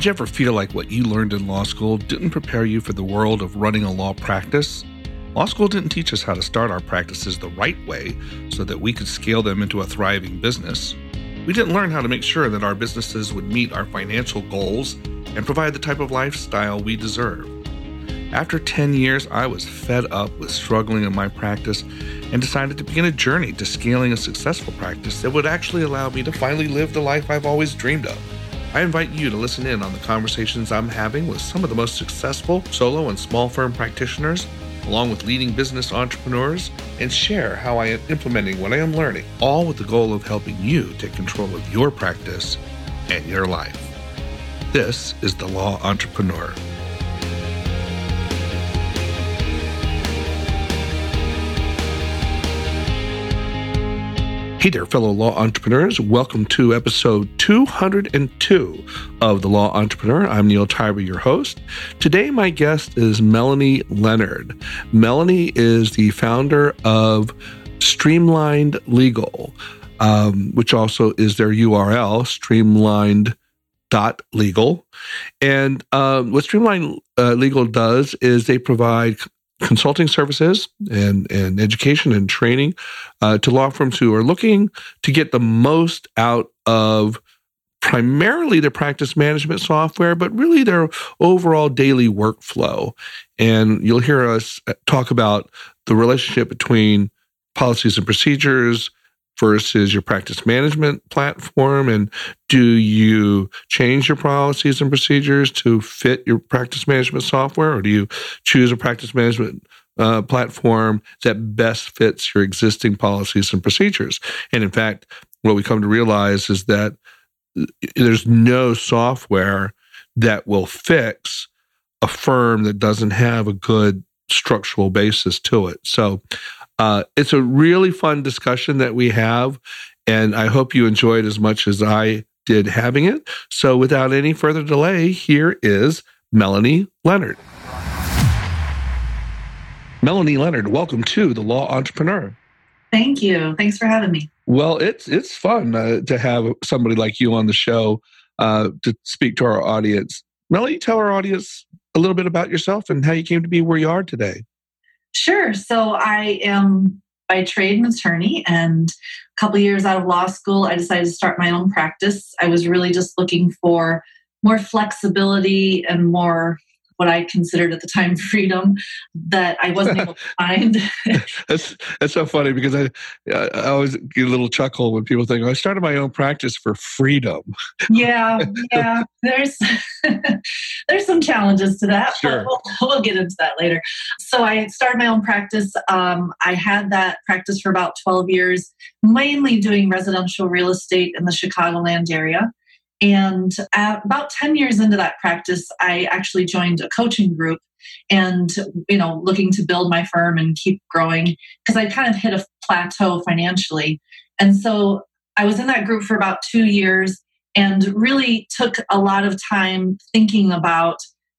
Did you ever feel like what you learned in law school didn't prepare you for the world of running a law practice? Law school didn't teach us how to start our practices the right way so that we could scale them into a thriving business. We didn't learn how to make sure that our businesses would meet our financial goals and provide the type of lifestyle we deserve. After 10 years, I was fed up with struggling in my practice and decided to begin a journey to scaling a successful practice that would actually allow me to finally live the life I've always dreamed of. I invite you to listen in on the conversations I'm having with some of the most successful solo and small firm practitioners, along with leading business entrepreneurs, and share how I am implementing what I am learning, all with the goal of helping you take control of your practice and your life. This is The Law Entrepreneur. Hey there, fellow law entrepreneurs. Welcome to episode 202 of The Law Entrepreneur. I'm Neil Tyber, your host. Today, my guest is Melanie Leonard. Melanie is the founder of Streamlined Legal, which also is their URL, streamlined.legal. And what Streamlined Legal does is they provide consulting services and education and training to law firms who are looking to get the most out of primarily their practice management software, but really their overall daily workflow. And you'll hear us talk about the relationship between policies and procedures versus your practice management platform, and do you change your policies and procedures to fit your practice management software, or do you choose a practice management platform that best fits your existing policies and procedures? And in fact, what we come to realize is that there's no software that will fix a firm that doesn't have a good structural basis to it. So it's a really fun discussion that we have, and I hope you enjoy it as much as I did having it. So without any further delay, here is Melanie Leonard. Melanie Leonard, welcome to The Law Entrepreneur. Thank you. Thanks for having me. Well, it's fun to have somebody like you on the show to speak to our audience. Melanie, tell our audience a little bit about yourself and how you came to be where you are today. Sure. So I am by trade an attorney, and a couple of years out of law school, I decided to start my own practice. I was really just looking for more flexibility and more what I considered at the time freedom that I wasn't able to find. That's so funny because I always get a little chuckle when people think, I started my own practice for freedom. Yeah. There's some challenges to that, sure. But we'll get into that later. So I started my own practice. I had that practice for about 12 years, mainly doing residential real estate in the Chicagoland area. And about 10 years into that practice, I actually joined a coaching group and, looking to build my firm and keep growing because I kind of hit a plateau financially. And so I was in that group for about 2 years and really took a lot of time thinking about,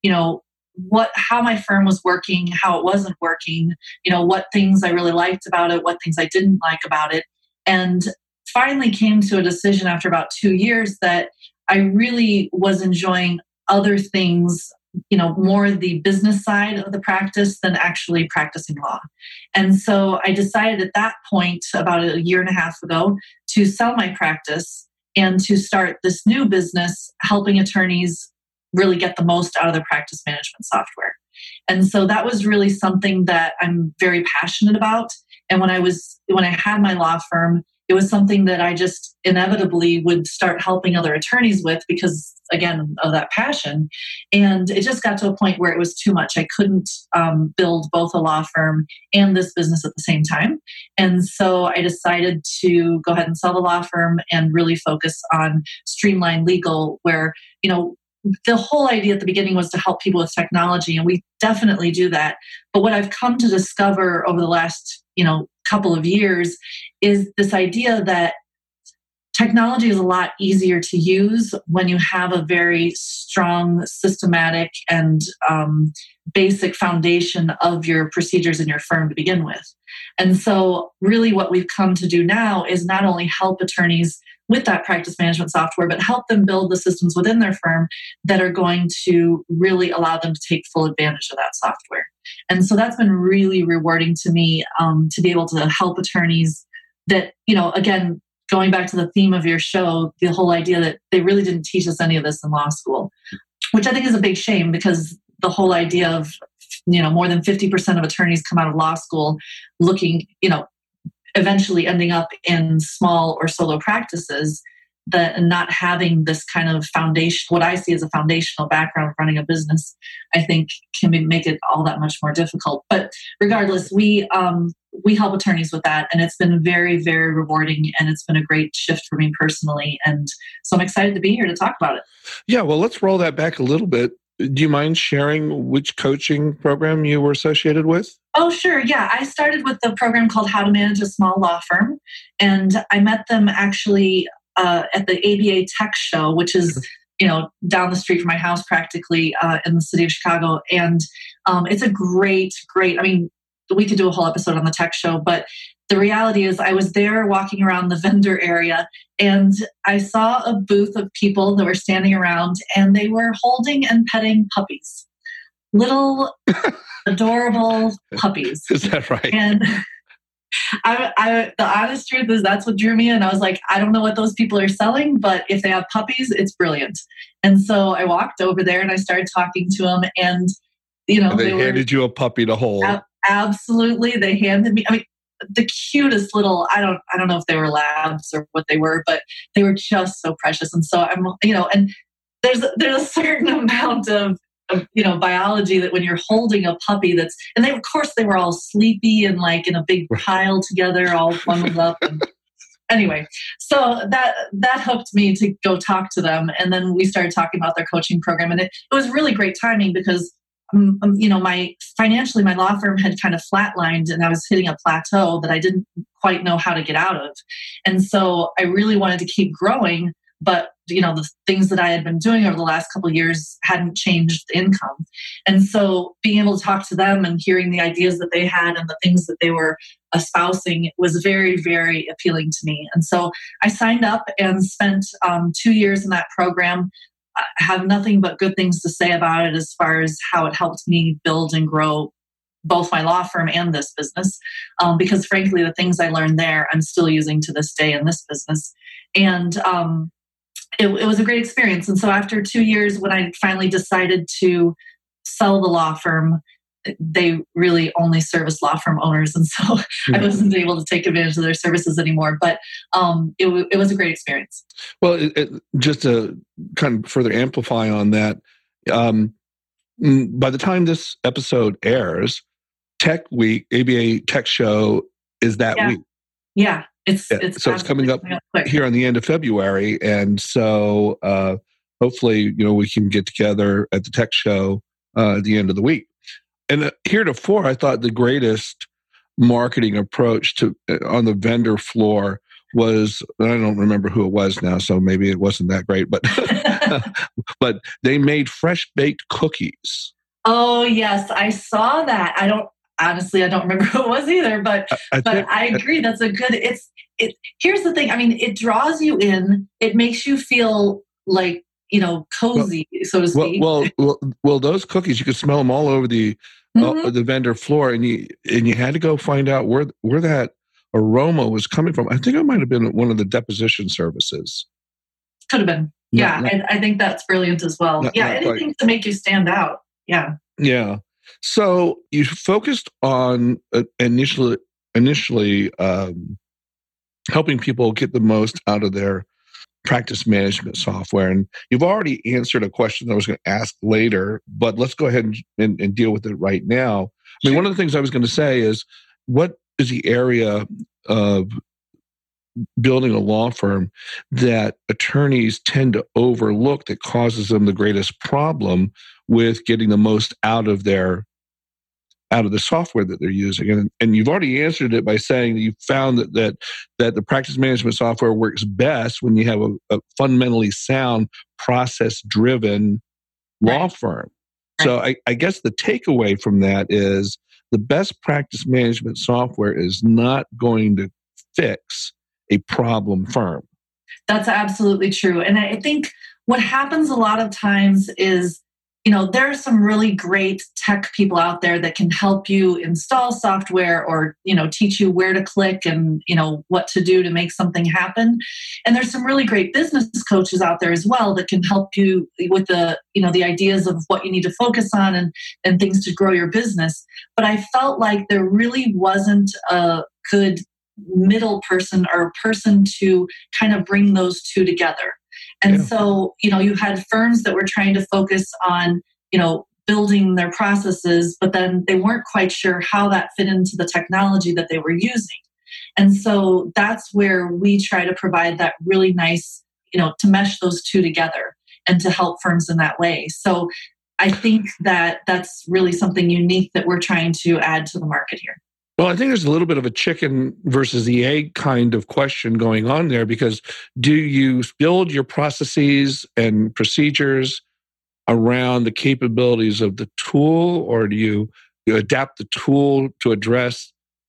how my firm was working, how it wasn't working, what things I really liked about it, what things I didn't like about it. And finally came to a decision after about 2 years that I really was enjoying other things, more the business side of the practice than actually practicing law. And so I decided at that point, about a year and a half ago, to sell my practice and to start this new business, helping attorneys really get the most out of their practice management software. And so that was really something that I'm very passionate about. And when I had my law firm, it was something that I just inevitably would start helping other attorneys with because, again, of that passion. And it just got to a point where it was too much. I couldn't build both a law firm and this business at the same time. And so I decided to go ahead and sell the law firm and really focus on Streamlined Legal, where, the whole idea at the beginning was to help people with technology, and we definitely do that. But what I've come to discover over the last, couple of years is this idea that technology is a lot easier to use when you have a very strong, systematic, and basic foundation of your procedures in your firm to begin with. And so really what we've come to do now is not only help attorneys with that practice management software, but help them build the systems within their firm that are going to really allow them to take full advantage of that software. And so that's been really rewarding to me, to be able to help attorneys that, again, going back to the theme of your show, the whole idea that they really didn't teach us any of this in law school, which I think is a big shame, because the whole idea of, more than 50% of attorneys come out of law school looking, eventually ending up in small or solo practices, that not having this kind of foundation, what I see as a foundational background of running a business, I think can make it all that much more difficult. But regardless, we help attorneys with that, and it's been very, very rewarding, and it's been a great shift for me personally. And so I'm excited to be here to talk about it. Yeah, well, let's roll that back a little bit. Do you mind sharing which coaching program you were associated with? Oh, sure. Yeah. I started with the program called How to Manage a Small Law Firm. And I met them actually at the ABA Tech Show, which is, down the street from my house practically in the city of Chicago. And it's a great, we could do a whole episode on the tech show, but the reality is I was there walking around the vendor area, and I saw a booth of people that were standing around, and they were holding and petting puppies. Little adorable puppies. Is that right? And the honest truth is that's what drew me in. I was like, I don't know what those people are selling, but if they have puppies, it's brilliant. And so I walked over there and I started talking to them, and they handed you a puppy to hold. Absolutely, they handed me. The cutest little. I don't know if they were labs or what they were, but they were just so precious. And so I'm, and there's a certain amount of biology that when you're holding a puppy and of course they were all sleepy and like in a big pile together, all bundled up. And anyway, so that hooked me to go talk to them. And then we started talking about their coaching program, and it was really great timing because, my law firm had kind of flatlined, and I was hitting a plateau that I didn't quite know how to get out of. And so I really wanted to keep growing, but the things that I had been doing over the last couple of years hadn't changed the income. And so being able to talk to them and hearing the ideas that they had and the things that they were espousing was very, very appealing to me. And so I signed up and spent 2 years in that program. I have nothing but good things to say about it as far as how it helped me build and grow both my law firm and this business. Because frankly, the things I learned there, I'm still using to this day in this business. And it was a great experience. And so after 2 years, when I finally decided to sell the law firm, they really only service law firm owners. And so I wasn't able to take advantage of their services anymore. But it was a great experience. Well, just to kind of further amplify on that, by the time this episode airs, Tech Week, ABA Tech Show is that week. Yeah. It's coming up here on the end of February. And so hopefully, we can get together at the tech show at the end of the week. And heretofore, I thought the greatest marketing approach on the vendor floor was, I don't remember who it was now, so maybe it wasn't that great, but but they made fresh baked cookies. Oh yes, I saw that. I don't remember who it was either, but I agree. That's a good. Here's the thing. it draws you in. It makes you feel like cozy, so to speak. Well, those cookies, you could smell them all over the vendor floor, and you had to go find out where that aroma was coming from. I think it might have been one of the deposition services. Could have been. I think that's brilliant as well. Anything to make you stand out. Yeah. Yeah. So you focused on initially helping people get the most out of their practice management software. And you've already answered a question that I was going to ask later, but let's go ahead and deal with it right now. Sure. One of the things I was going to say is, what is the area of building a law firm that attorneys tend to overlook that causes them the greatest problem with getting the most out of their out of the software that they're using. And you've already answered it by saying that you found that the practice management software works best when you have a fundamentally sound, process-driven law firm. So I guess the takeaway from that is the best practice management software is not going to fix a problem firm. That's absolutely true. And I think what happens a lot of times is, there are some really great tech people out there that can help you install software or, teach you where to click and, what to do to make something happen. And there's some really great business coaches out there as well that can help you with the ideas of what you need to focus on and things to grow your business. But I felt like there really wasn't a good middle person or person to kind of bring those two together. And so, you had firms that were trying to focus on, building their processes, but then they weren't quite sure how that fit into the technology that they were using. And so that's where we try to provide that really nice, to mesh those two together and to help firms in that way. So I think that that's really something unique that we're trying to add to the market here. Well, I think there's a little bit of a chicken versus the egg kind of question going on there, because do you build your processes and procedures around the capabilities of the tool, or do you adapt the tool to address,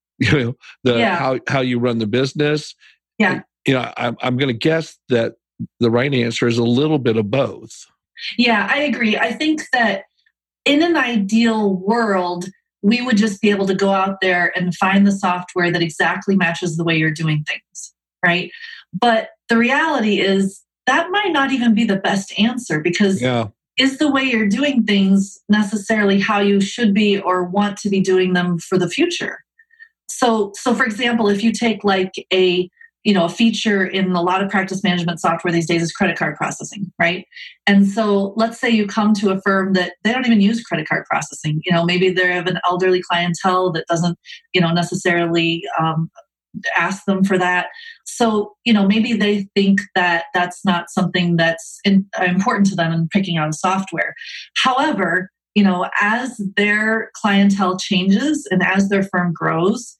how you run the business? Yeah. I'm going to guess that the right answer is a little bit of both. Yeah, I agree. I think that in an ideal world, we would just be able to go out there and find the software that exactly matches the way you're doing things, right? But the reality is that might not even be the best answer, because is the way you're doing things necessarily how you should be or want to be doing them for the future? So for example, if you take like a feature in a lot of practice management software these days is credit card processing, right? And so let's say you come to a firm that they don't even use credit card processing. Maybe they have an elderly clientele that doesn't, necessarily ask them for that. So, maybe they think that that's not something that's important to them in picking out a software. However, as their clientele changes and as their firm grows,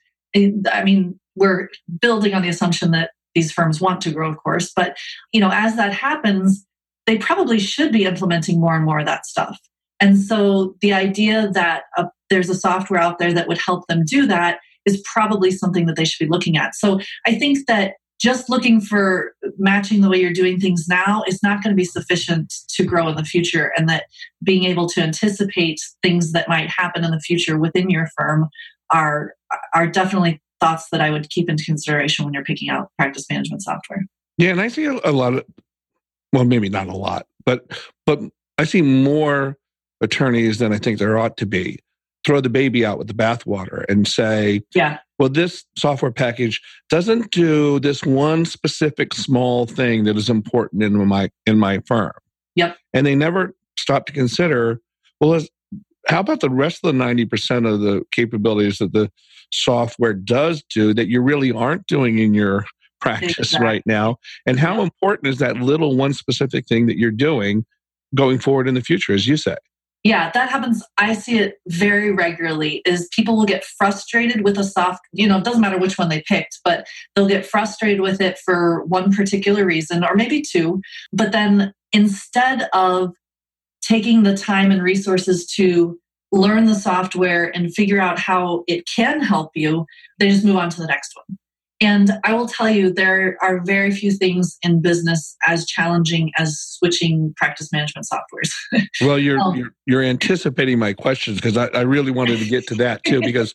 we're building on the assumption that these firms want to grow, of course. But, as that happens, they probably should be implementing more and more of that stuff. And so the idea that there's a software out there that would help them do that is probably something that they should be looking at. So I think that just looking for matching the way you're doing things now is not going to be sufficient to grow in the future, and that being able to anticipate things that might happen in the future within your firm are definitely thoughts that I would keep into consideration when you're picking out practice management software. Yeah, and I see a lot of, well, maybe not a lot, but I see more attorneys than I think there ought to be throw the baby out with the bathwater and say, well, this software package doesn't do this one specific small thing that is important in my firm. Yep. And they never stop to consider, well, how about the rest of the 90% of the capabilities that the software does do that you really aren't doing in your practice right now? And how important is that little one specific thing that you're doing going forward in the future, as you say? Yeah, that happens. I see it very regularly, is people will get frustrated with a it doesn't matter which one they picked, but they'll get frustrated with it for one particular reason, or maybe two. But then instead of taking the time and resources to learn the software and figure out how it can help you, they just move on to the next one. And I will tell you, there are very few things in business as challenging as switching practice management softwares. Well, you're anticipating my questions, because I really wanted to get to that too, because,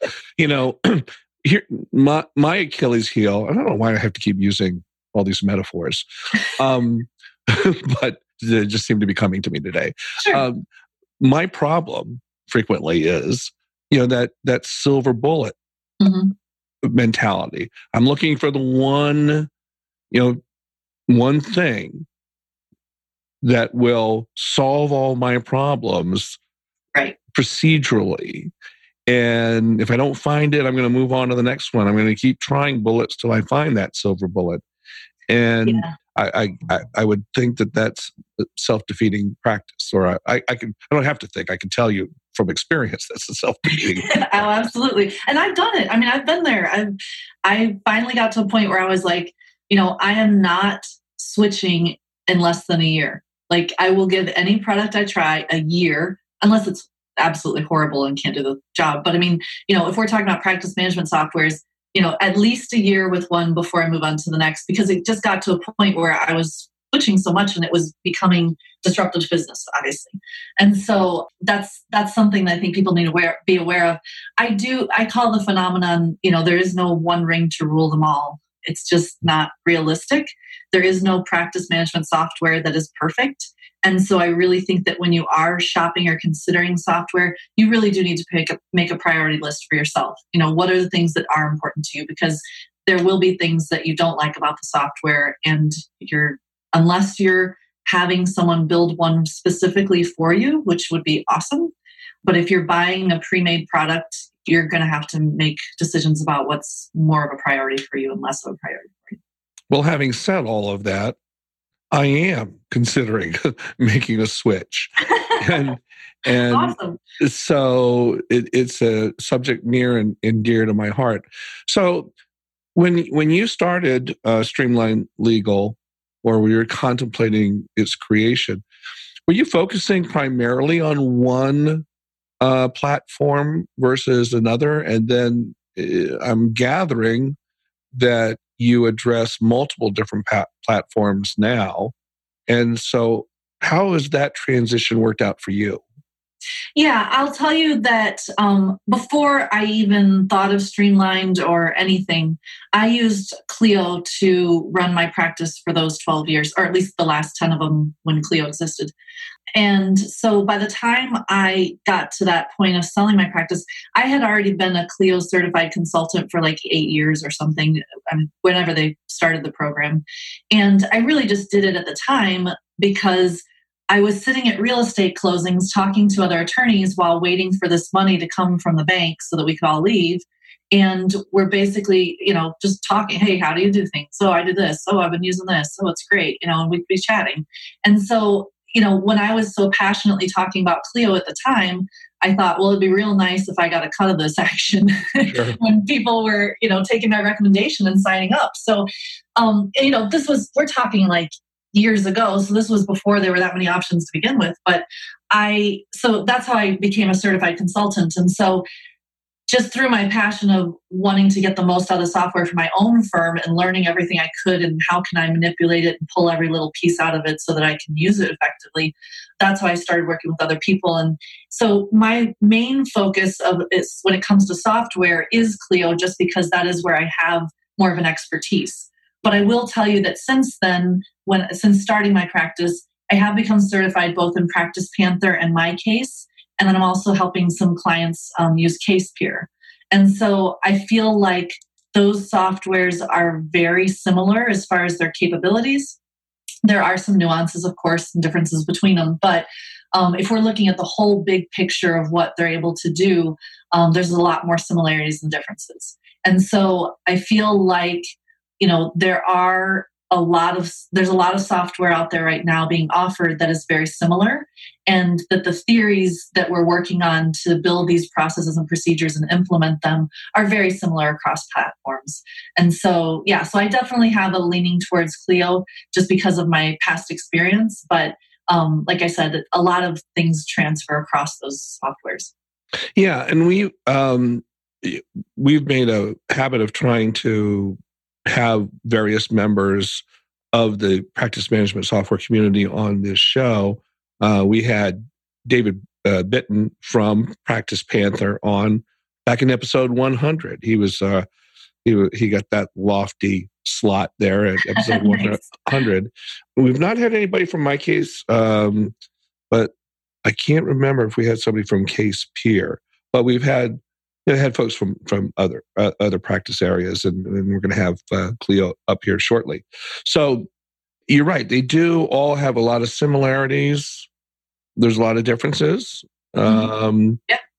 here my Achilles heel, I don't know why I have to keep using all these metaphors, but they just seem to be coming to me today. Sure. My problem frequently is, that silver bullet. Mm-hmm. Mentality. I'm looking for the one thing that will solve all my problems procedurally. And if I don't find it, I'm going to move on to the next one. I'm going to keep trying bullets till I find that silver bullet. And I would think that that's a self-defeating practice, or I don't have to think. I can tell you from experience that's a self-defeating. Oh, absolutely. And I've done it. I mean, I've been there. I finally got to a point where I was like, I am not switching in less than a year. Like, I will give any product I try a year, unless it's absolutely horrible and can't do the job. But I mean, if we're talking about practice management softwares, at least a year with one before I move on to the next, because it just got to a point where I was switching so much and it was becoming disruptive to business, obviously. And so that's something that I think people need to be aware of. I call the phenomenon, there is no one ring to rule them all. It's just not realistic. There is no practice management software that is perfect. And so I really think that when you are shopping or considering software, you really do need to make a priority list for yourself. What are the things that are important to you? Because there will be things that you don't like about the software, and unless you're having someone build one specifically for you, which would be awesome. But if you're buying a pre-made product, you're going to have to make decisions about what's more of a priority for you and less of a priority for you. Well, having said all of that, I am considering making a switch. And Awesome. So it's a subject near and dear to my heart. So when you started Streamline Legal, or we were contemplating its creation, were you focusing primarily on one platform versus another? And then I'm gathering that you address multiple different platforms now. And so how has that transition worked out for you? Yeah, I'll tell you that before I even thought of Streamlined or anything, I used Clio to run my practice for those 12 years, or at least the last 10 of them when Clio existed. And so by the time I got to that point of selling my practice, I had already been a Clio certified consultant for like 8 years or something, whenever they started the program. And I really just did it at the time because I was sitting at real estate closings talking to other attorneys while waiting for this money to come from the bank so that we could all leave. And we're basically, just talking, hey, how do you do things? So I do this. Oh, I've been using this. Oh, it's great. And we'd be chatting. And so, when I was so passionately talking about Clio at the time, I thought, well, it'd be real nice if I got a cut of this action sure. when people were, taking my recommendation and signing up. So, we're talking like years ago. So this was before there were that many options to begin with. But so that's how I became a certified consultant. And so just through my passion of wanting to get the most out of software for my own firm and learning everything I could and how can I manipulate it and pull every little piece out of it so that I can use it effectively, that's how I started working with other people. And so my main focus is when it comes to software is Clio, just because that is where I have more of an expertise. But I will tell you that since then, since starting my practice, I have become certified both in Practice Panther and MyCase. And then I'm also helping some clients use CasePeer. And so I feel like those softwares are very similar as far as their capabilities. There are some nuances, of course, and differences between them. But if we're looking at the whole big picture of what they're able to do, there's a lot more similarities than differences. And so I feel like, there's a lot of software out there right now being offered that is very similar, and that the theories that we're working on to build these processes and procedures and implement them are very similar across platforms. And so, so I definitely have a leaning towards Clio just because of my past experience. But like I said, a lot of things transfer across those softwares. Yeah, and we've made a habit of trying to have various members of the practice management software community on this show. We had David Bitton from Practice Panther on back in episode 100. He was he got that lofty slot there at episode 100. We've not had anybody from MyCase, but I can't remember if we had somebody from CasePeer. But we've had folks from other practice areas, and we're going to have Clio up here shortly. So you're right; they do all have a lot of similarities. There's a lot of differences, and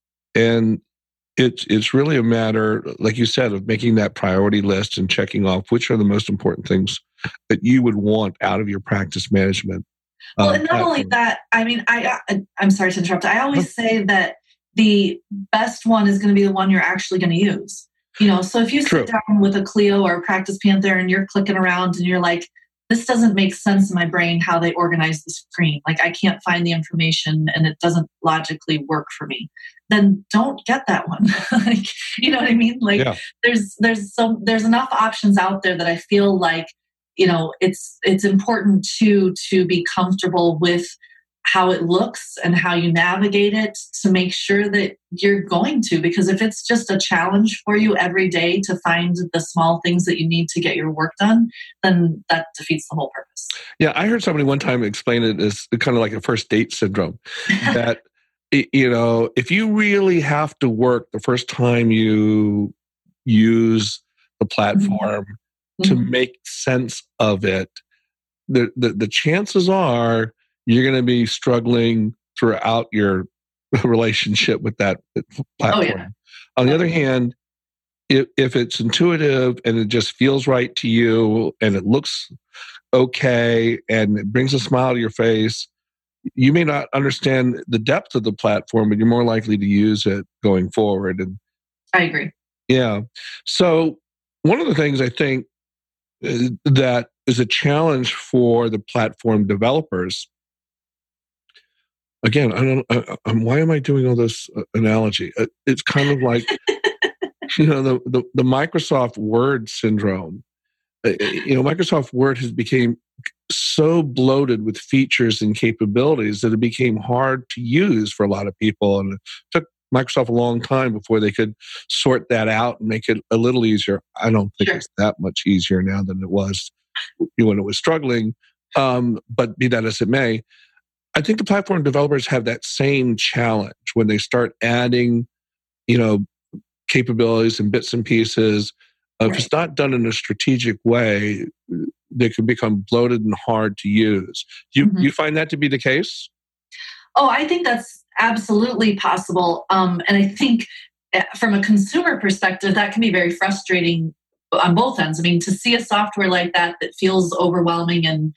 it's really a matter, like you said, of making that priority list and checking off which are the most important things that you would want out of your practice management. Well, and not only that, I mean, I'm sorry to interrupt. I always say that the best one is going to be the one you're actually going to use. So if you sit down with a Clio or a Practice Panther and you're clicking around and you're like, this doesn't make sense in my brain how they organize the screen. Like I can't find the information and it doesn't logically work for me. Then don't get that one. Like, you know what I mean? Like there's enough options out there that I feel like, it's important to be comfortable with how it looks and how you navigate it to make sure that you're going to, because if it's just a challenge for you every day to find the small things that you need to get your work done, then that defeats the whole purpose. Yeah, I heard somebody one time explain it as kind of like a first date syndrome. That, if you really have to work the first time you use the platform to make sense of it, the chances are you're going to be struggling throughout your relationship with that platform. Oh, yeah. On the other hand, if it's intuitive and it just feels right to you and it looks okay and it brings a smile to your face, you may not understand the depth of the platform, but you're more likely to use it going forward. And I agree. Yeah. So one of the things I think that is a challenge for the platform developers. Again, why am I doing all this analogy? It's kind of like, the Microsoft Word syndrome. Microsoft Word has become so bloated with features and capabilities that it became hard to use for a lot of people. And it took Microsoft a long time before they could sort that out and make it a little easier. I don't think it's that much easier now than it was when it was struggling. But be that as it may, I think the platform developers have that same challenge when they start adding, capabilities and bits and pieces. If it's not done in a strategic way, they can become bloated and hard to use. You find that to be the case? Oh, I think that's absolutely possible. And I think from a consumer perspective, that can be very frustrating on both ends. I mean, to see a software like that feels overwhelming. And,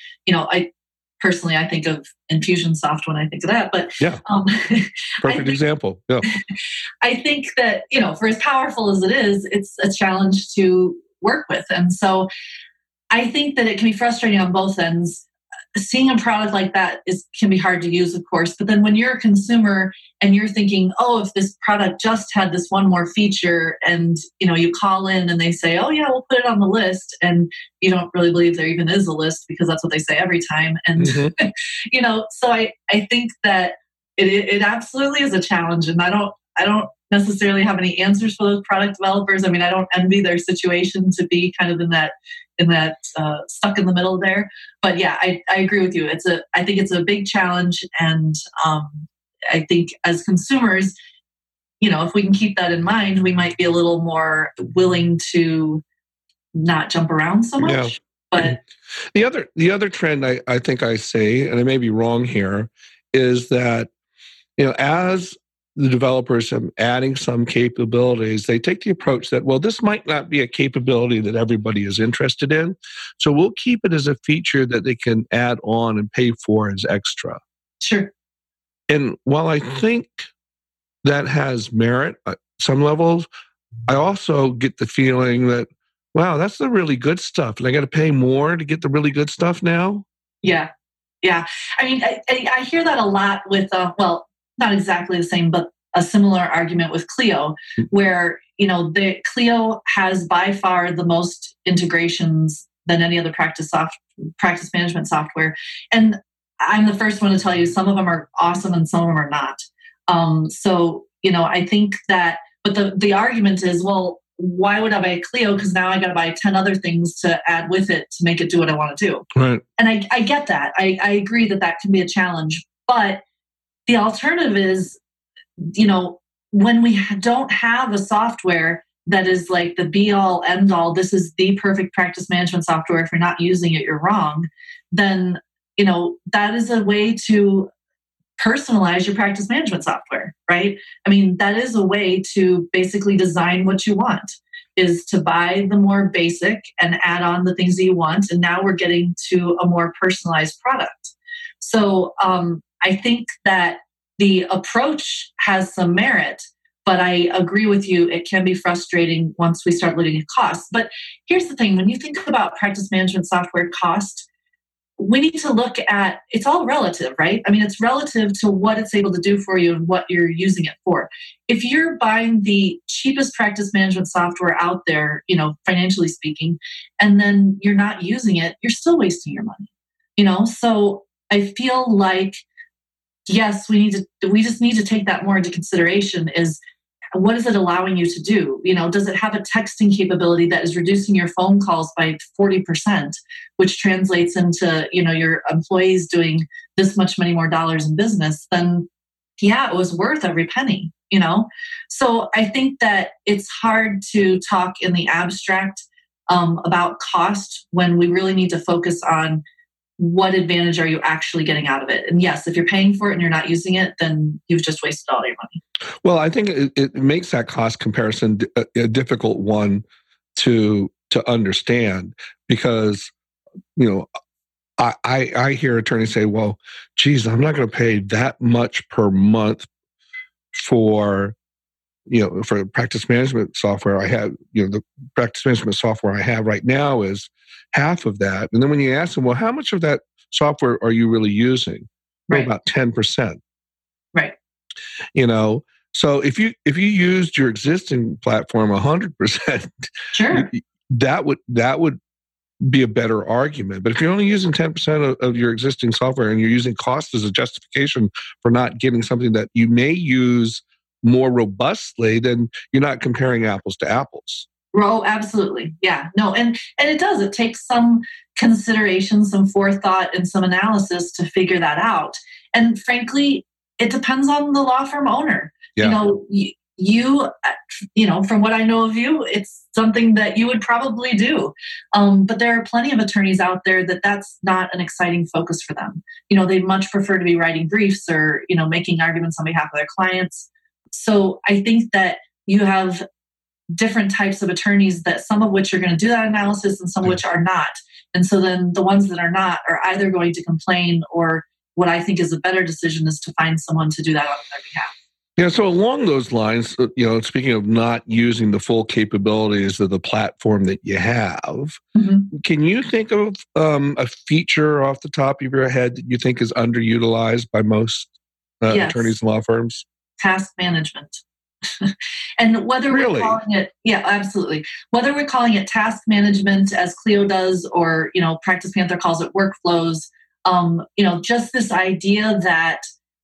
I think of Infusionsoft when I think of that. But perfect example. Yeah. I think that, for as powerful as it is, it's a challenge to work with. And so I think that it can be frustrating on both ends. Seeing a product like that can be hard to use, of course. But then when you're a consumer and you're thinking, oh, if this product just had this one more feature, and you call in and they say, oh yeah, we'll put it on the list, and you don't really believe there even is a list because that's what they say every time. And so I think that it absolutely is a challenge, and I don't necessarily have any answers for those product developers. I mean, I don't envy their situation to be kind of in that stuck in the middle there. But yeah, I agree with you. I think it's a big challenge. And I think as consumers, if we can keep that in mind, we might be a little more willing to not jump around so much. Yeah. But the other trend I think I see, and I may be wrong here, is that, as the developers are adding some capabilities, they take the approach that, well, this might not be a capability that everybody is interested in, so we'll keep it as a feature that they can add on and pay for as extra. Sure. And while I think that has merit at some levels, I also get the feeling that, wow, that's the really good stuff, and I got to pay more to get the really good stuff now? Yeah. Yeah. I mean, I hear that a lot with, not exactly the same, but a similar argument with Clio, where, the Clio has by far the most integrations than any other practice management software. And I'm the first one to tell you, some of them are awesome and some of them are not. I think that, but the argument is, well, why would I buy a Clio? Because now I got to buy 10 other things to add with it to make it do what I want to do. Right. And I get that. I agree that can be a challenge. But the alternative is, when we don't have a software that is like the be all end all, this is the perfect practice management software. If you're not using it, you're wrong. Then, that is a way to personalize your practice management software, right? I mean, that is a way to basically design what you want. is to buy the more basic and add on the things that you want. And now we're getting to a more personalized product. So I think that the approach has some merit, but I agree with you. It can be frustrating once we start looking at costs. But here's the thing. When you think about practice management software cost, we need to look at, it's all relative, right? I mean, it's relative to what it's able to do for you and what you're using it for. If you're buying the cheapest practice management software out there, financially speaking, and then you're not using it, you're still wasting your money, So I feel like, yes, we just need to take that more into consideration is, what is it allowing you to do? Does it have a texting capability that is reducing your phone calls by 40%, which translates into, your employees doing this much many more dollars in business? Then yeah, it was worth every penny, So I think that it's hard to talk in the abstract about cost when we really need to focus on what advantage are you actually getting out of it? And yes, if you're paying for it and you're not using it, then you've just wasted all your money. Well, I think it makes that cost comparison a difficult one to understand because, I hear attorneys say, well, geez, I'm not going to pay that much per month for practice management software I have. The practice management software I have right now is half of that. And then when you ask them, well, how much of that software are you really using? Right. Well, about 10%. Right. So if you used your existing platform 100%, sure, that would be a better argument. But if you're only using 10% of your existing software and you're using cost as a justification for not getting something that you may use more robustly, then you're not comparing apples to apples. Oh, absolutely. Yeah. No, and it does. It takes some consideration, some forethought, and some analysis to figure that out. And frankly, it depends on the law firm owner. Yeah. You from what I know of you, it's something that you would probably do. But there are plenty of attorneys out there that's not an exciting focus for them. They much prefer to be writing briefs or, making arguments on behalf of their clients. So I think that you have different types of attorneys that some of which are going to do that analysis and some of which are not. And so then the ones that are not are either going to complain or what I think is a better decision is to find someone to do that on their behalf. Yeah, so along those lines, speaking of not using the full capabilities of the platform that you have, Can you think of a feature off the top of your head that you think is underutilized by most attorneys and law firms? Task management. And whether we're calling it, yeah, absolutely. Whether we're calling it task management as Clio does, or, Practice Panther calls it workflows, just this idea that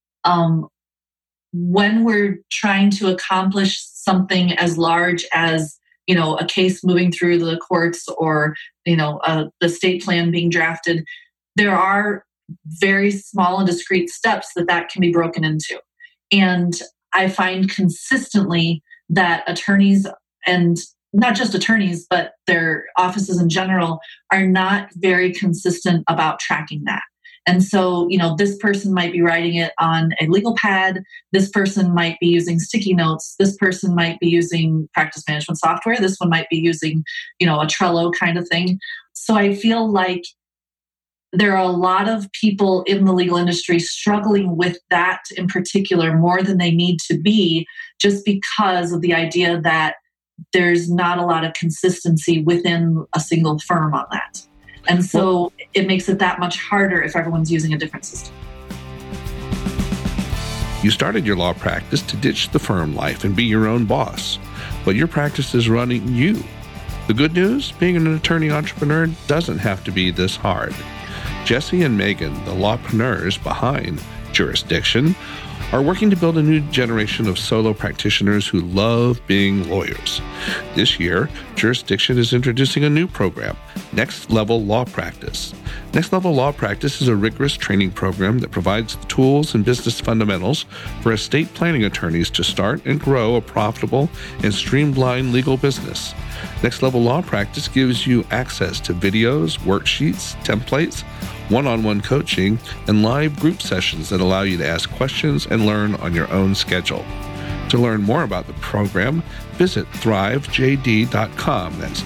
when we're trying to accomplish something as large as, a case moving through the courts or, the state plan being drafted, there are very small and discrete steps that can be broken into. And I find consistently that attorneys, and not just attorneys, but their offices in general, are not very consistent about tracking that. And so, this person might be writing it on a legal pad. This person might be using sticky notes. This person might be using practice management software. This one might be using, a Trello kind of thing. So I feel like there are a lot of people in the legal industry struggling with that in particular more than they need to be, just because of the idea that there's not a lot of consistency within a single firm on that. And so it makes it that much harder if everyone's using a different system. You started your law practice to ditch the firm life and be your own boss, but your practice is running you. The good news, being an attorney entrepreneur doesn't have to be this hard. Jesse and Megan, the lawpreneurs behind Jurisdiction, are working to build a new generation of solo practitioners who love being lawyers. This year, Jurisdiction is introducing a new program, Next Level Law Practice. Next Level Law Practice is a rigorous training program that provides the tools and business fundamentals for estate planning attorneys to start and grow a profitable and streamlined legal business. Next Level Law Practice gives you access to videos, worksheets, templates, one-on-one coaching, and live group sessions that allow you to ask questions and learn on your own schedule. To learn more about the program, visit thrivejd.com. That's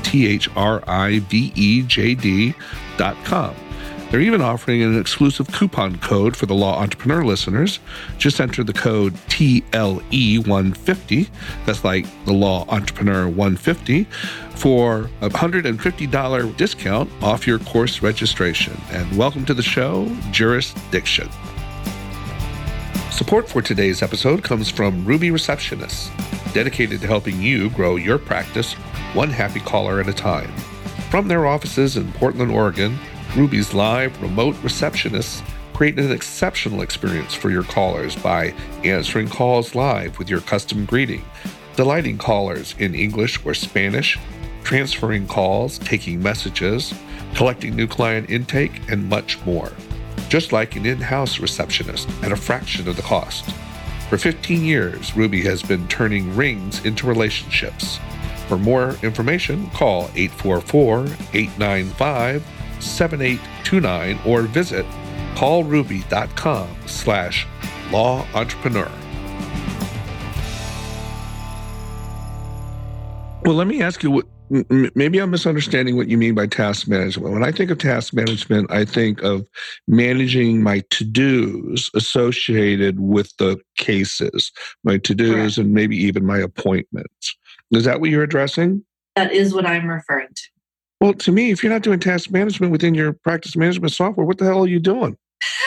THRIVEJD.com. They're even offering an exclusive coupon code for the Law Entrepreneur listeners. Just enter the code TLE150, that's like the Law Entrepreneur 150, for a $150 discount off your course registration. And welcome to the show, Jurisdiction. Support for today's episode comes from Ruby Receptionists, dedicated to helping you grow your practice one happy caller at a time. From their offices in Portland, Oregon, Ruby's live remote receptionists create an exceptional experience for your callers by answering calls live with your custom greeting, delighting callers in English or Spanish, transferring calls, taking messages, collecting new client intake, and much more. Just like an in-house receptionist at a fraction of the cost. For 15 years, Ruby has been turning rings into relationships. For more information, call 844-895-7829 or visit callruby.com/law entrepreneur. Well, let me ask you, maybe I'm misunderstanding what you mean by task management. When I think of task management, I think of managing my to-dos associated with the cases, my to-dos Correct. And maybe even my appointments. Is that what you're addressing? That is what I'm referring to. Well, to me, if you're not doing task management within your practice management software, what the hell are you doing?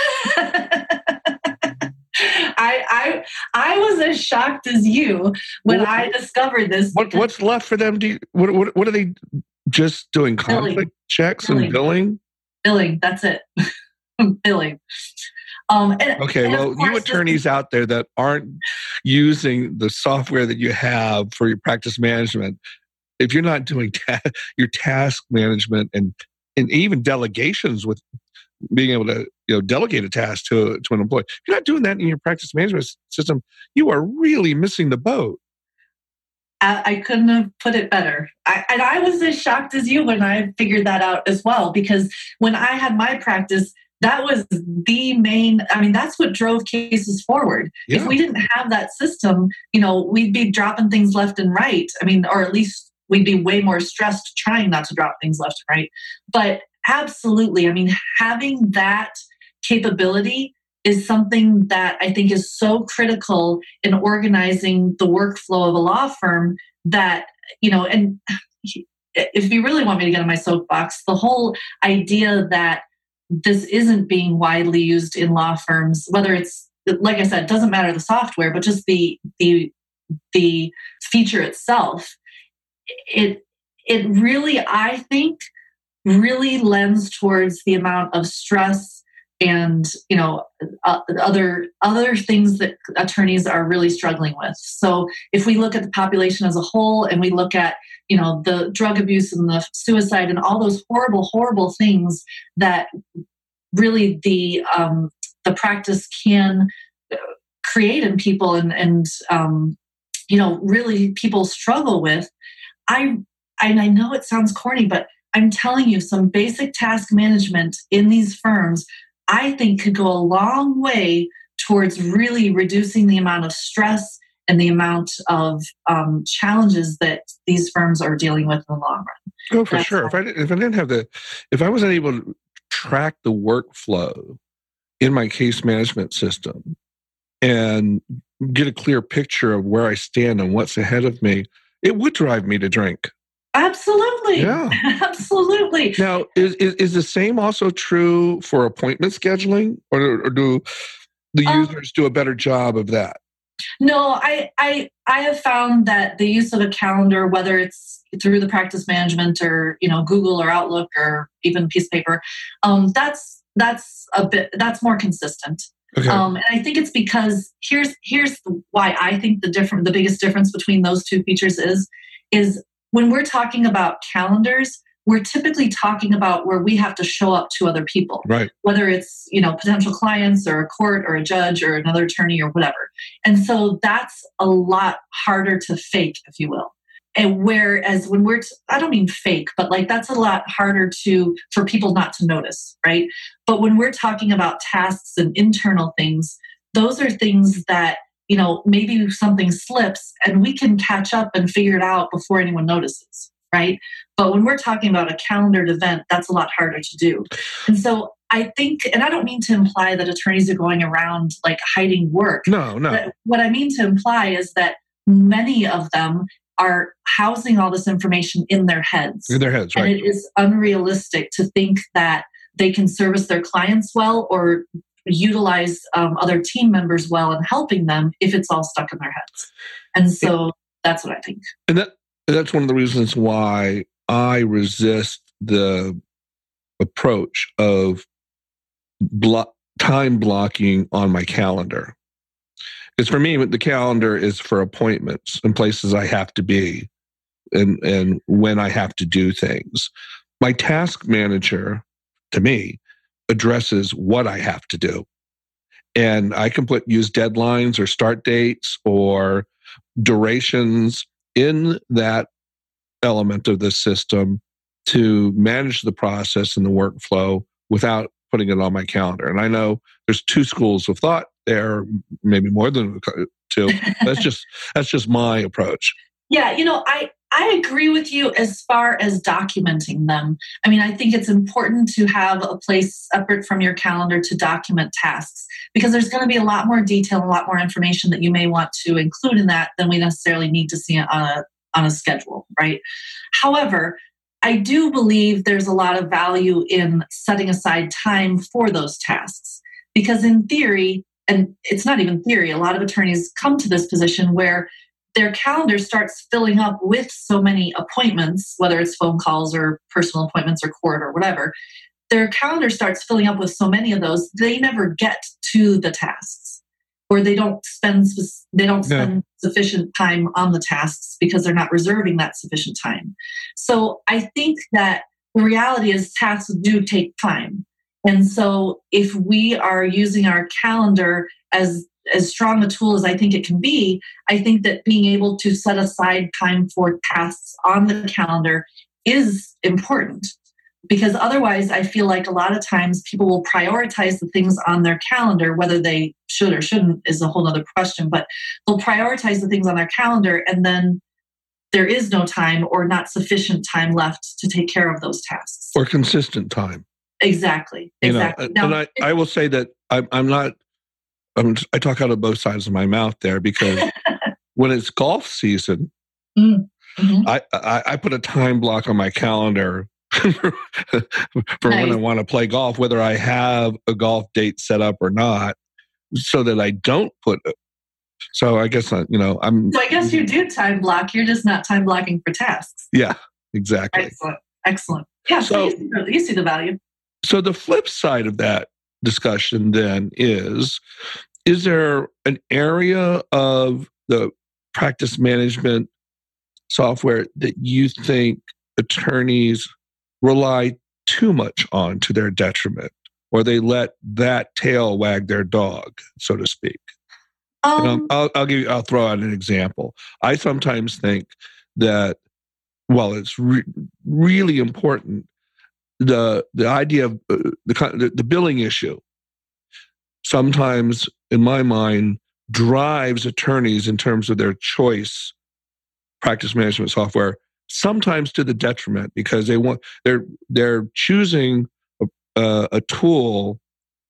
I was as shocked as you when I discovered this. What's left for them? What are they just doing? Conflict checks and billing? Billing, that's it. Billing. Okay, well, you attorneys out there that aren't using the software that you have for your practice management, if you're not doing your task management and even delegations with being able to delegate a task to an employee, if you're not doing that in your practice management system, you are really missing the boat. I couldn't have put it better. I was as shocked as you when I figured that out as well, because when I had my practice, that was the main, that's what drove cases forward. Yeah. If we didn't have that system, we'd be dropping things left and right. Or at least we'd be way more stressed trying not to drop things left and right. But absolutely, having that capability is something that I think is so critical in organizing the workflow of a law firm that, and if you really want me to get on my soapbox, the whole idea that this isn't being widely used in law firms, whether it's, like I said, it doesn't matter the software, but just the feature itself, it really, I think, really lends towards the amount of stress and other things that attorneys are really struggling with. So if we look at the population as a whole and we look at the drug abuse and the suicide and all those horrible things that really the practice can create in people and really people struggle with, I know it sounds corny, but I'm telling you, some basic task management in these firms, I think, could go a long way towards really reducing the amount of stress and the amount of challenges that these firms are dealing with in the long run. Oh, for sure. If I wasn't able to track the workflow in my case management system and get a clear picture of where I stand and what's ahead of me, it would drive me to drink. Absolutely. Yeah. Absolutely. Now, is the same also true for appointment scheduling, or do the users do a better job of that? No, I have found that the use of a calendar, whether it's through the practice management or Google or Outlook or even a piece of paper, that's more consistent. Okay. And I think it's because here's why I think the biggest difference between those two features is when we're talking about calendars, we're typically talking about where we have to show up to other people, right? Whether it's, potential clients or a court or a judge or another attorney or whatever. And so that's a lot harder to fake, if you will. And whereas when I don't mean fake, but that's a lot harder for people not to notice, right? But when we're talking about tasks and internal things, those are things that maybe something slips and we can catch up and figure it out before anyone notices, right? But when we're talking about a calendared event, that's a lot harder to do. And so I think, and I don't mean to imply that attorneys are going around like hiding work. No. But what I mean to imply is that many of them are housing all this information in their heads. In their heads, right. And it is unrealistic to think that they can service their clients well or utilize other team members well in helping them if it's all stuck in their heads. And so that's what I think. And that's one of the reasons why I resist the approach of time blocking on my calendar. It's for me, the calendar is for appointments and places I have to be and when I have to do things. My task manager, to me, addresses what I have to do. And I can use deadlines or start dates or durations in that element of the system to manage the process and the workflow without putting it on my calendar. And I know there's two schools of thought there, maybe more than two. That's just my approach. Yeah, I agree with you as far as documenting them. I mean, I think it's important to have a place separate from your calendar to document tasks because there's going to be a lot more detail, a lot more information that you may want to include in that than we necessarily need to see on a schedule, right? However, I do believe there's a lot of value in setting aside time for those tasks because in theory, and it's not even theory, a lot of attorneys come to this position where their calendar starts filling up with so many appointments, whether it's phone calls or personal appointments or court or whatever. Their calendar starts filling up with so many of those, they never get to the tasks, or they don't spend sufficient time on the tasks because they're not reserving that sufficient time. So I think that the reality is tasks do take time. And so if we are using our calendar as strong a tool as I think it can be, I think that being able to set aside time for tasks on the calendar is important. Because otherwise, I feel like a lot of times people will prioritize the things on their calendar, whether they should or shouldn't is a whole other question, but they'll prioritize the things on their calendar and then there is no time or not sufficient time left to take care of those tasks. Or consistent time. Exactly. Now, and I will say that I talk out of both sides of my mouth there because when it's golf season, I put a time block on my calendar for when I want to play golf, whether I have a golf date set up or not, so that I don't put it. So I guess, I'm... So I guess you do time block. You're just not time blocking for tasks. Yeah, exactly. Excellent. Yeah, so you see the value. So the flip side of that discussion then is there an area of the practice management software that you think attorneys rely too much on to their detriment, or they let that tail wag their dog, so to speak? I'll throw out an example. I sometimes think that, while it's really important, the idea of the billing issue sometimes, in my mind, drives attorneys in terms of their choice practice management software, sometimes to the detriment, because they're choosing a tool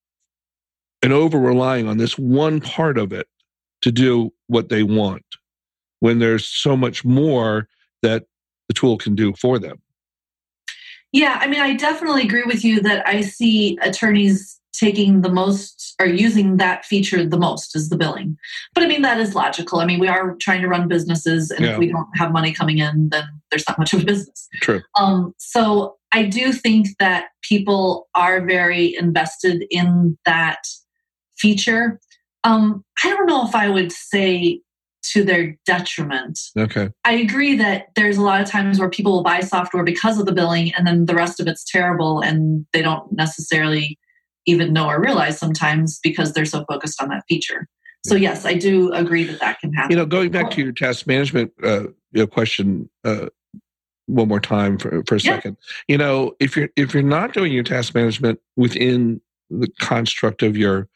and over relying on this one part of it to do what they want, when there's so much more that the tool can do for them. Yeah, I mean, I definitely agree with you that I see attorneys taking the most or using that feature the most is the billing. But I mean, that is logical. I mean, we are trying to run businesses, and if we don't have money coming in, then there's not much of a business. True. So I do think that people are very invested in that feature. I don't know if I would say to their detriment. Okay. I agree that there's a lot of times where people will buy software because of the billing and then the rest of it's terrible and they don't necessarily even know or realize sometimes because they're so focused on that feature. So yes, I do agree that can happen. Going back to your task management question one more time for a second. If you're not doing your task management within the construct of your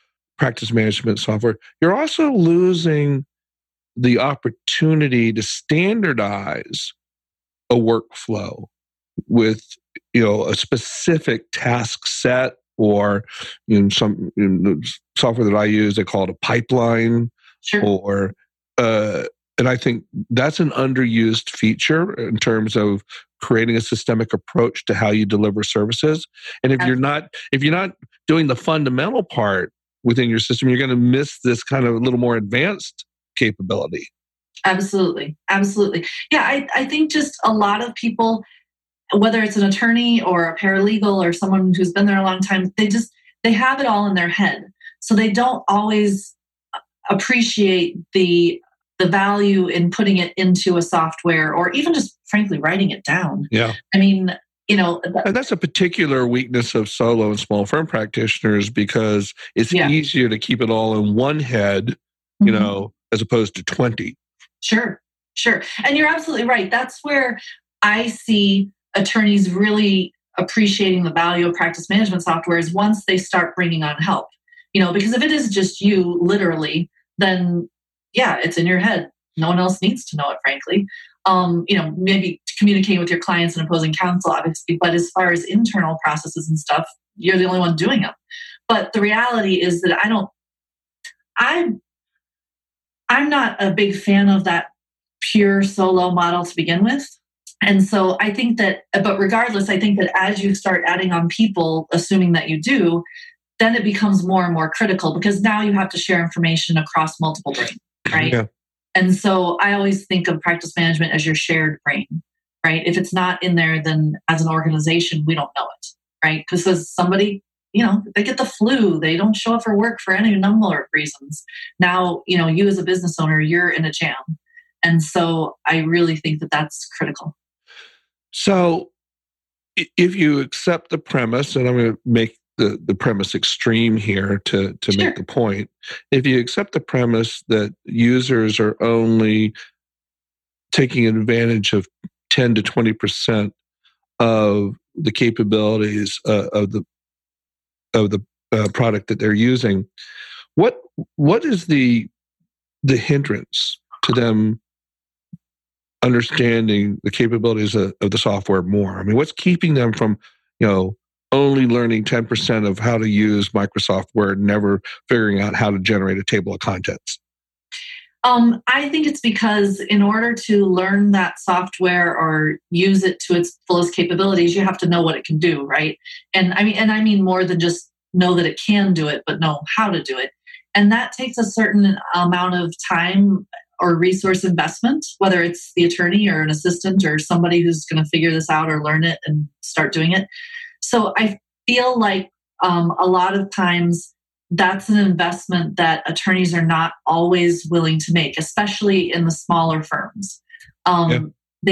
practice management software, you're also losing the opportunity to standardize a workflow with a specific task set, or some software that I use, they call it a pipeline. Sure. Or and I think that's an underused feature in terms of creating a systemic approach to how you deliver services. And if you're not doing the fundamental part within your system, you're going to miss this kind of a little more advanced capability. Absolutely. Yeah, I think just a lot of people, whether it's an attorney or a paralegal or someone who's been there a long time, they have it all in their head. So they don't always appreciate the value in putting it into a software, or even just frankly writing it down. Yeah. I mean, and that's a particular weakness of solo and small firm practitioners, because it's easier to keep it all in one head, as opposed to 20. Sure. And you're absolutely right. That's where I see attorneys really appreciating the value of practice management software is once they start bringing on help. Because if it is just you, literally, then it's in your head. No one else needs to know it, frankly. Maybe communicating with your clients and opposing counsel, obviously, but as far as internal processes and stuff, you're the only one doing them. But the reality is that I'm not a big fan of that pure solo model to begin with. And so I think that, but regardless, I think that as you start adding on people, assuming that you do, then it becomes more and more critical, because now you have to share information across multiple brains, right? Yeah. And so I always think of practice management as your shared brain, right? If it's not in there, then as an organization, we don't know it, right? Because somebody, they get the flu, they don't show up for work for any number of reasons. Now, you as a business owner, you're in a jam. And so I really think that that's critical. So if you accept the premise, and I'm going to make the premise extreme here to Sure. make the point. If you accept the premise that users are only taking advantage of 10 to 20% of the capabilities of the product that they're using, what is the hindrance to them understanding the capabilities of the software more? I mean, what's keeping them from, only learning 10% of how to use Microsoft Word, never figuring out how to generate a table of contents? I think it's because in order to learn that software or use it to its fullest capabilities, you have to know what it can do, right? And I mean more than just know that it can do it, but know how to do it. And that takes a certain amount of time or resource investment, whether it's the attorney or an assistant or somebody who's going to figure this out or learn it and start doing it. So I feel like a lot of times that's an investment that attorneys are not always willing to make, especially in the smaller firms. I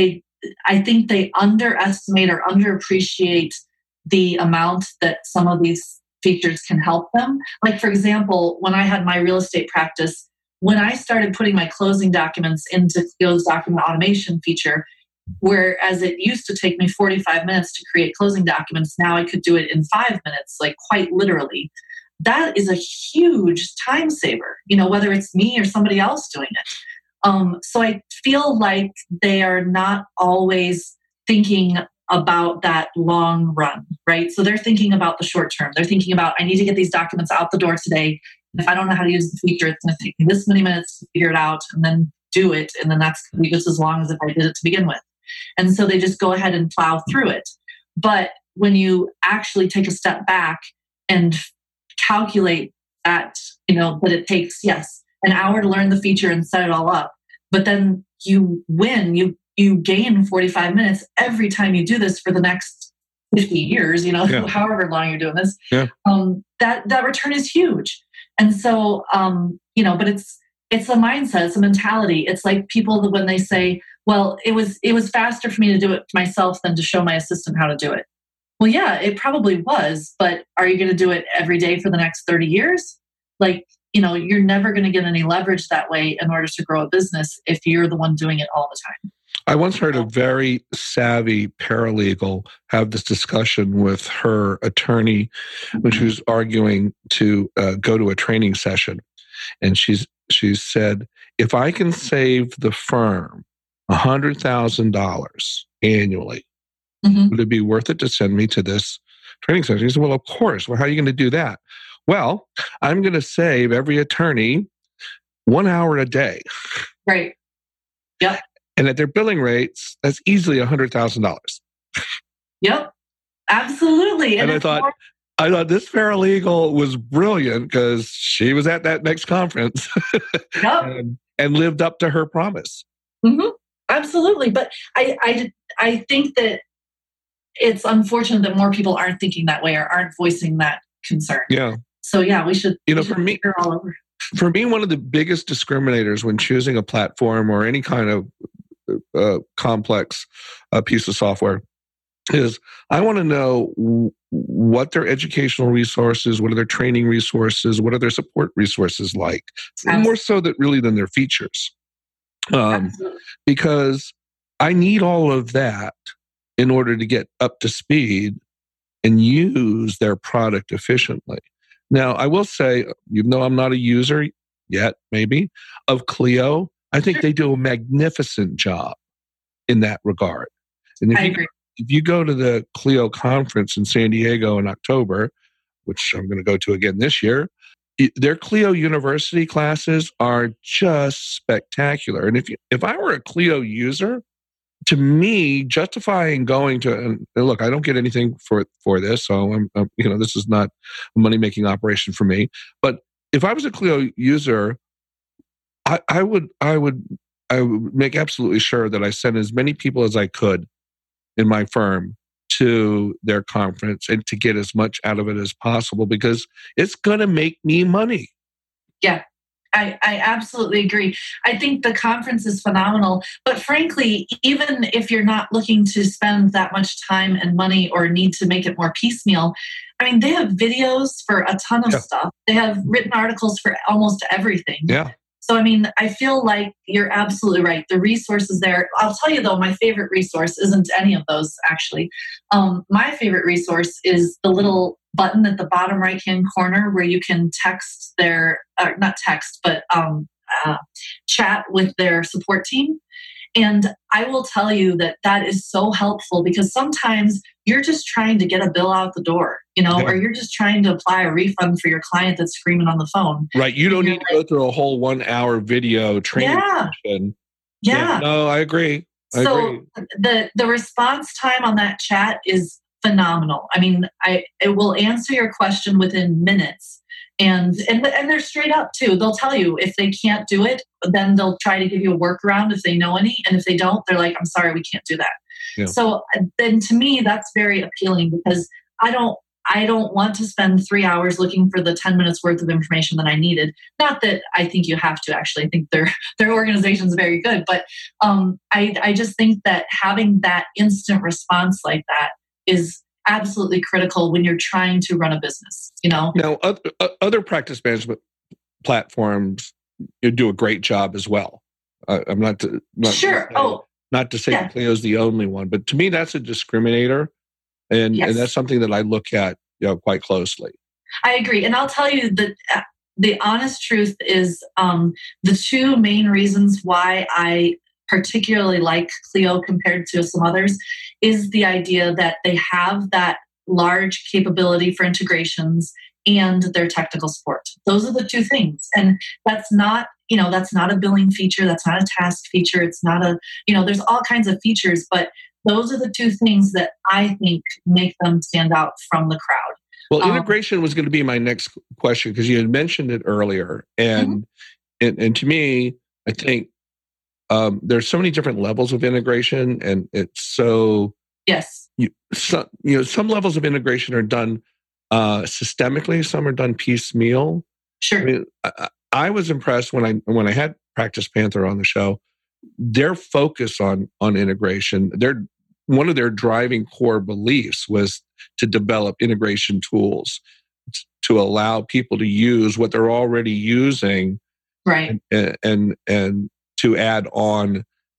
think they underestimate or underappreciate the amount that some of these features can help them. Like, for example, when I had my real estate practice, when I started putting my closing documents into Theo's document automation feature, whereas it used to take me 45 minutes to create closing documents, now I could do it in 5 minutes, like quite literally. That is a huge time saver, whether it's me or somebody else doing it. So I feel like they are not always thinking about that long run, right? So they're thinking about the short term. They're thinking about, I need to get these documents out the door today. If I don't know how to use the feature, it's going to take me this many minutes to figure it out and then do it. And then that's going to be just as long as if I did it to begin with. And so they just go ahead and plow through it. But when you actually take a step back and calculate that, that it takes, yes, an hour to learn the feature and set it all up, but then you win, you gain 45 minutes every time you do this for the next 50 years, however long you're doing this, that return is huge. And so, but it's a mindset, it's a mentality. It's like people that when they say, well, it was faster for me to do it myself than to show my assistant how to do it. Well, yeah, it probably was, but are you going to do it every day for the next 30 years? Like, you're never going to get any leverage that way in order to grow a business if you're the one doing it all the time. I once heard a very savvy paralegal have this discussion with her attorney when she was arguing to go to a training session. And she said, if I can save the firm $100,000 annually, would it be worth it to send me to this training session? He said, well, of course. Well, how are you going to do that? Well, I'm going to save every attorney 1 hour a day. Right. Yep. And at their billing rates, that's easily $100,000. Yep. Absolutely. And I thought this paralegal was brilliant because she was at that next conference yep. and lived up to her promise. Absolutely. But I think that it's unfortunate that more people aren't thinking that way or aren't voicing that concern. Yeah. So yeah, we should. For me, all over. For me, one of the biggest discriminators when choosing a platform or any kind of complex piece of software is I want to know what their educational resources, what are their training resources, what are their support resources like, more so than their features. Because I need all of that in order to get up to speed and use their product efficiently. Now, I will say, even though I'm not a user yet, maybe, of Clio, I think they do a magnificent job in that regard. And if you go to the Clio conference in San Diego in October, which I'm going to go to again this year, their Clio University classes are just spectacular. And if I were a Clio user, to me, justifying going to, and look, I don't get anything for this, so I'm this is not a money-making operation for me. But if I was a Clio user, I would make absolutely sure that I sent as many people as I could in my firm to their conference and to get as much out of it as possible because it's going to make me money. Yeah. I absolutely agree. I think the conference is phenomenal. But frankly, even if you're not looking to spend that much time and money or need to make it more piecemeal, I mean, they have videos for a ton of stuff. They have written articles for almost everything. Yeah. So, I mean, I feel like you're absolutely right. The resources there, I'll tell you though, my favorite resource isn't any of those actually. My favorite resource is the little button at the bottom right-hand corner where you can text not text, but chat with their support team. And I will tell you that is so helpful because sometimes you're just trying to get a bill out the door, or you're just trying to apply a refund for your client that's screaming on the phone. Right. You don't need to go through a whole 1 hour video training session. Yeah. No, I agree. So the response time on that chat is phenomenal. I mean, it will answer your question within minutes. And they're straight up too. They'll tell you if they can't do it, then they'll try to give you a workaround if they know any. And if they don't, they're like, I'm sorry, we can't do that. Yeah. So then to me, that's very appealing because I don't want to spend 3 hours looking for the 10 minutes worth of information that I needed. Not that I think you have to actually. I think their organization is very good. But I just think that having that instant response like that is absolutely critical when you're trying to run a business, Now, other practice management platforms do a great job as well. I'm not sure. Not to say Clio is the only one, but to me, that's a discriminator, and that's something that I look at, quite closely. I agree, and I'll tell you that the honest truth is the two main reasons why I particularly like Clio compared to some others is the idea that they have that large capability for integrations and their technical support. Those are the two things. And that's not a billing feature. That's not a task feature. It's not there's all kinds of features, but those are the two things that I think make them stand out from the crowd. Well, integration was going to be my next question because you had mentioned it earlier. And to me, I think there's so many different levels of integration, and it's so some levels of integration are done systemically, some are done piecemeal. Sure. I mean, I was impressed when I had Practice Panther on the show. Their focus on integration, one of their driving core beliefs was to develop integration tools to allow people to use what they're already using, right, and to add on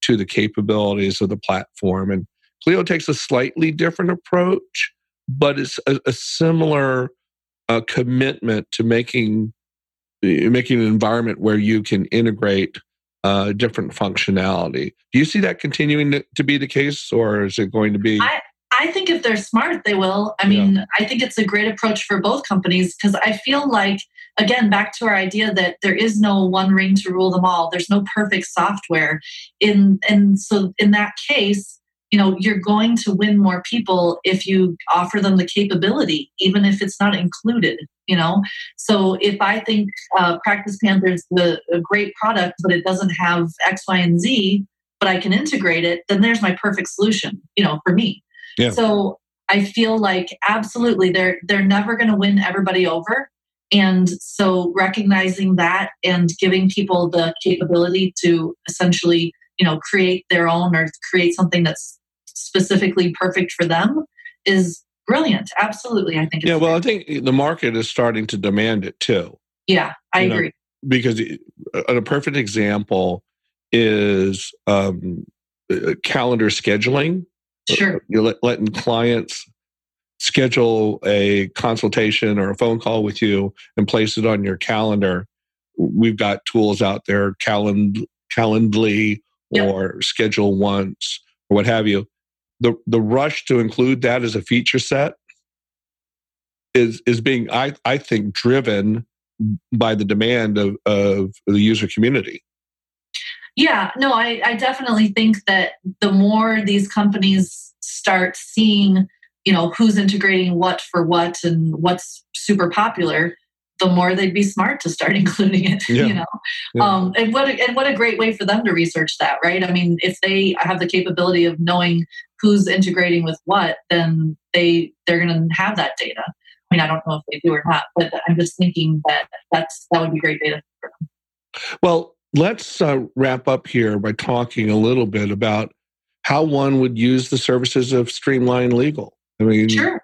to the capabilities of the platform. And Clio takes a slightly different approach, but it's a similar commitment to making an environment where you can integrate different functionality. Do you see that continuing to be the case, or is it going to be? I think if they're smart, they will. I mean, I think it's a great approach for both companies, because I feel like, again, back to our idea that there is no one ring to rule them all. There's no perfect software. And so in that case, you're going to win more people if you offer them the capability, even if it's not included, So if I think Practice Panther's a great product, but it doesn't have X, Y, and Z, but I can integrate it, then there's my perfect solution, for me. Yeah. So I feel like absolutely they're never going to win everybody over. And so recognizing that and giving people the capability to essentially, create their own or create something that's specifically perfect for them is brilliant. Absolutely. I think it's great. I think the market is starting to demand it too. Yeah, I agree. Because a perfect example is calendar scheduling. Sure. You're letting clients schedule a consultation or a phone call with you and place it on your calendar. We've got tools out there, Calendly or Schedule Once or what have you. The rush to include that as a feature set is being, I think, driven by the demand of the user community. Yeah, no, I definitely think that the more these companies start seeing, who's integrating what for what and what's super popular, the more they'd be smart to start including it, Yeah. And what a great way for them to research that, right? I mean, if they have the capability of knowing who's integrating with what, then they're going to have that data. I mean, I don't know if they do or not, but I'm just thinking that would be great data for them. Well, let's wrap up here by talking a little bit about how one would use the services of Streamline Legal. I mean, sure.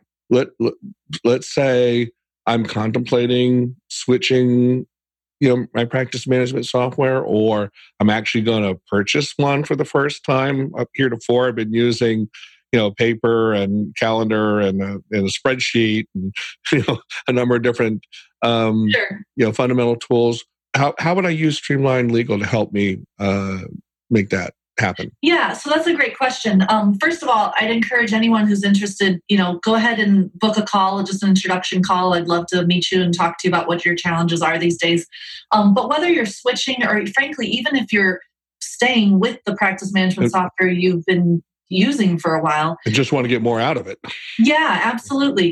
Let's say I'm contemplating switching, my practice management software, or I'm actually going to purchase one for the first time. Up heretofore, I've been using, paper and calendar and a spreadsheet and a number of different, fundamental tools. How would I use Streamline Legal to help me make that happen? Yeah, so that's a great question. First of all, I'd encourage anyone who's interested, go ahead and book a call, just an introduction call. I'd love to meet you and talk to you about what your challenges are these days. But whether you're switching or frankly, even if you're staying with the practice management software you've been using for a while. I just want to get more out of it. Yeah, absolutely.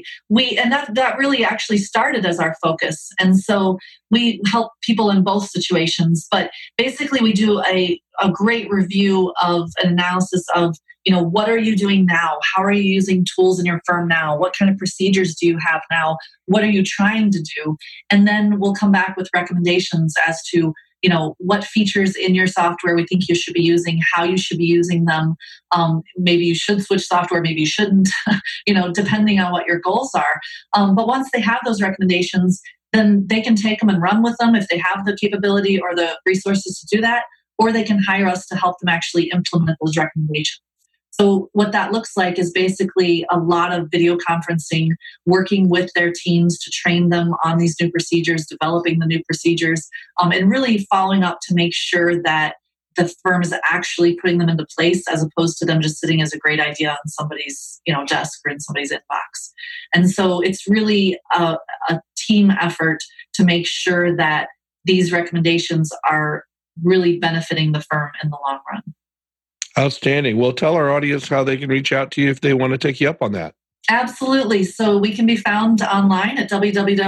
That really actually started as our focus. And so we help people in both situations, but basically we do a great review of an analysis of, what are you doing now? How are you using tools in your firm now? What kind of procedures do you have now? What are you trying to do? And then we'll come back with recommendations as to what features in your software we think you should be using, how you should be using them. Maybe you should switch software, maybe you shouldn't, depending on what your goals are. But once they have those recommendations, then they can take them and run with them if they have the capability or the resources to do that, or they can hire us to help them actually implement those recommendations. So what that looks like is basically a lot of video conferencing, working with their teams to train them on these new procedures, developing the new procedures, and really following up to make sure that the firm is actually putting them into place as opposed to them just sitting as a great idea on somebody's desk or in somebody's inbox. And so it's really a team effort to make sure that these recommendations are really benefiting the firm in the long run. Outstanding. Well, tell our audience how they can reach out to you if they want to take you up on that. Absolutely. So we can be found online at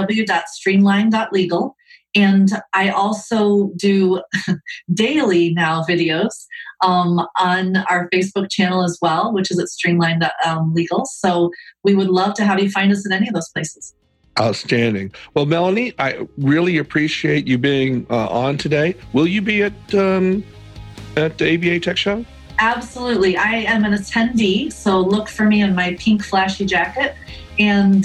www.streamline.legal. And I also do daily now videos on our Facebook channel as well, which is at Streamline.legal. So we would love to have you find us in any of those places. Outstanding. Well, Melanie, I really appreciate you being on today. Will you be at the ABA Tech Show? Absolutely. I am an attendee, so look for me in my pink flashy jacket. And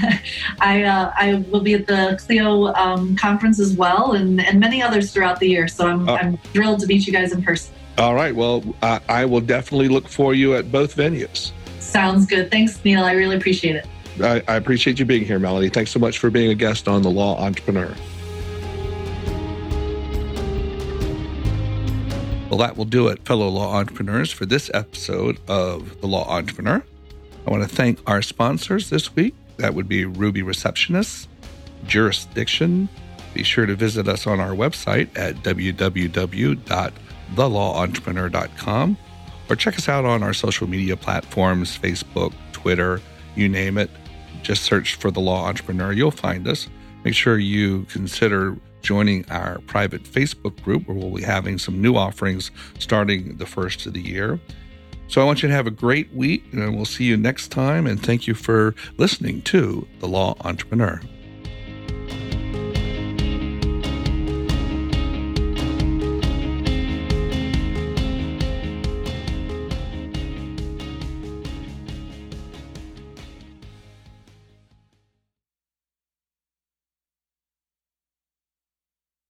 I will be at the Clio conference as well, and many others throughout the year. So I'm thrilled to meet you guys in person. All right. Well, I will definitely look for you at both venues. Sounds good. Thanks, Neil. I really appreciate it. I appreciate you being here, Melanie. Thanks so much for being a guest on The Law Entrepreneur. Well, that will do it, fellow law entrepreneurs, for this episode of The Law Entrepreneur. I want to thank our sponsors this week. That would be Ruby Receptionists, Jurisdiction. Be sure to visit us on our website at www.thelawentrepreneur.com, or check us out on our social media platforms, Facebook, Twitter, you name it. Just search for The Law Entrepreneur. You'll find us. Make sure you consider joining our private Facebook group, where we'll be having some new offerings starting the first of the year. So I want you to have a great week, and we'll see you next time. And thank you for listening to The Law Entrepreneur.